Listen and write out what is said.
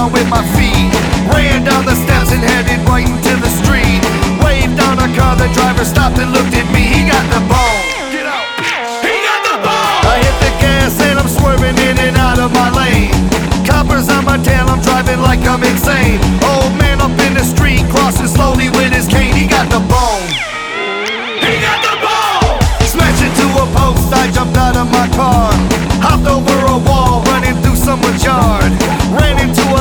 ground with my feet. Ran down the steps and headed right into the street. Waved on a car, the driver stopped and looked at me. He got the bone. Get out. He got the bone. I hit the gas and I'm swerving in and out of my lane. Coppers on my tail, I'm driving like I'm insane. Old man up in the street, crossing slowly with